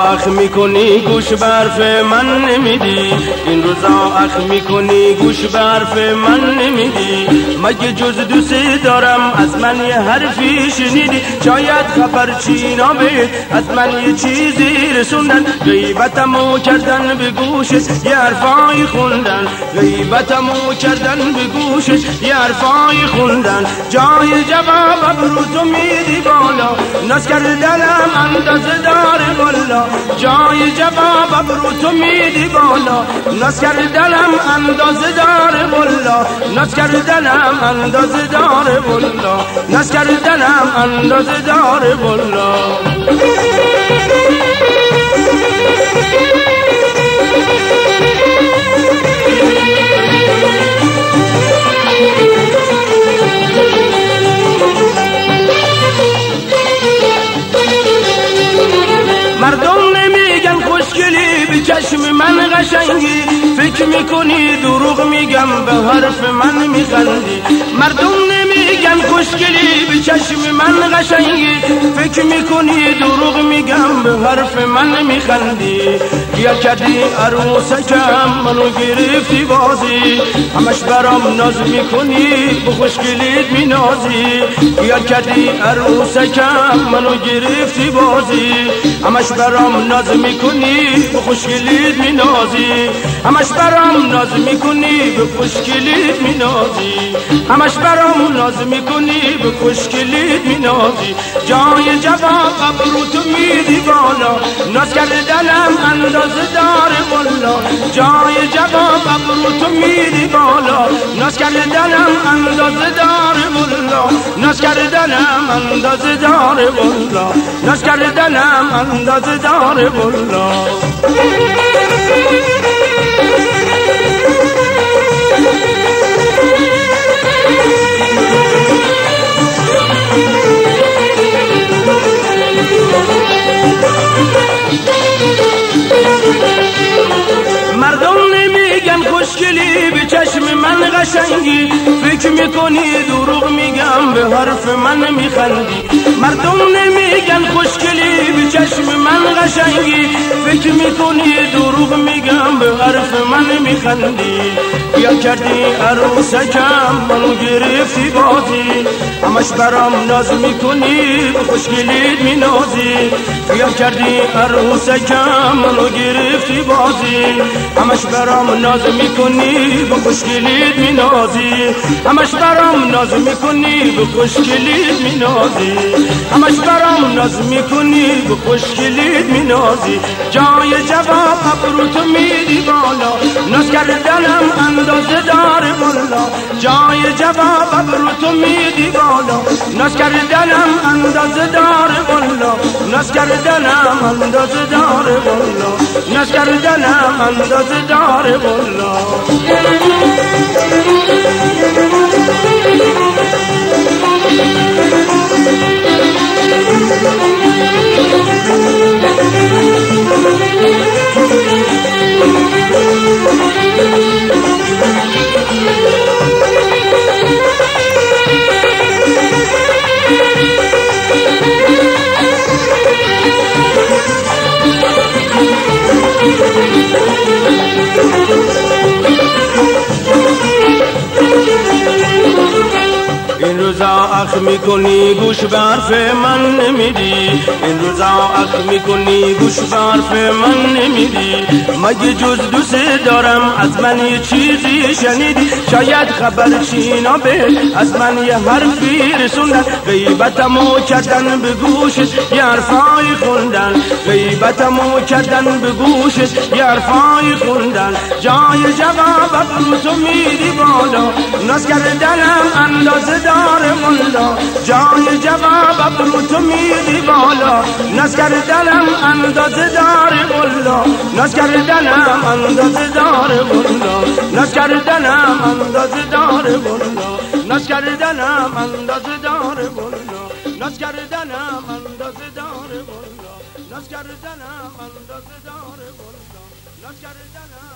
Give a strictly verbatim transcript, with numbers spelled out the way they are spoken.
اخ میکنی گوش برف من نمیدی، این روزا اخ میکنی گوش برف من نمیدی. مگه جز دوست دارم از من یه حرفی شنیدی؟ شاید خبرچی نبید از من یه چیزی رسوندن، غیبتمو کردن به گوشت یه حرفای خوندن، غیبتمو کردن به گوشت یه حرفای خوندن. جای جواب ابرو تو میدی بالا، ناز کردنم اندازه داره والا. جای جواب ابرو تو میدی بالا، ناز کردنم اندازه داره والا، ناز کردنم اندازه داره والا، ناز کردنم اندازه داره والا. مردم نمیگن خوشگلی به چشم من قشنگی، فکر میکنی دروغ میگم به حرف من میخندی. مردم نمیگن خوشگلی به چشم من قشنگی، فکر میکنی دروغ میگم به حرف من میخندی. یا کردی عروسکم منو گرفتی بازی، همش برام ناز میکنی به خوشگلیت مینازی. یا کردی عروسکم منو گرفتی بازی، همش برام ناز میکنی به خوشگلیت مینازی. همش برام ناز میکنی به خوشگلیت مینازی، همش برام ناز میکنی به خوشگلیت مینازی. جای جواب ابرو تو میدی بالا، ناز کردنم اندازه داره والا. جای جواب ابرو تو میدی بالا، ناز کردنم اندازه داره والا، ناز کردنم اندازه داره والا، ناز کردنم اندازه داره والا. مردم نمیگن خوشگلی به چشم من قشنگی، فکر میکنی دروغ میگم به حرف من میخندی. مردم نمیگن خوشگلی به چشم من قشنگی، فکر میکنی دروغ میگم به حرف من میخندی. یا کردی عروسکم منو گرفتی بازی، همش برام ناز میکنی به خوشگلیت مینازی. یا کردی عروسکم منو گرفتی بازی، همش برام ناز میکنی به خوشگلیت مینازی. همش برام ناز میکنی به خوشگلیت مینازی، همش برام ناز میکنی به خوشگلیت مینازی. جای جواب ابرو تو میدی بالا، ناز کردنم اندازه داره والا. جای جواب ابرو تو میدی بالا، ناز کردنم اندازه داره والا، ناز کردنم اندازه داره والا، ناز کردنم اندازه داره والا. این روزا اخ میکنی گوش به حرف من نمیدی، این روزا اخ میکنی گوش به حرف من نمیدی. مگه جز دوست دارم از من یه چیزی شنیدی؟ شاید خبرچی نبید از من یه حرفی رسوندن، غیبتمو کردن به گوشت یه حرفای خوندن، غیبتمو کردن به گوشت یه حرفای خوندن. جای جواب ابرو تو میدی بالا، ناز کردنم اندازه داره والا. جای جواب ابرو تو میدی بالا، ناز کردنم اندازه داره والا، ناز کردنم اندازه داره والا، ناز کردنم اندازه داره والا، ناز کردنم اندازه داره والا، ناز کردنم اندازه داره والا، ناز کردنم اندازه داره والا، ناز کردنم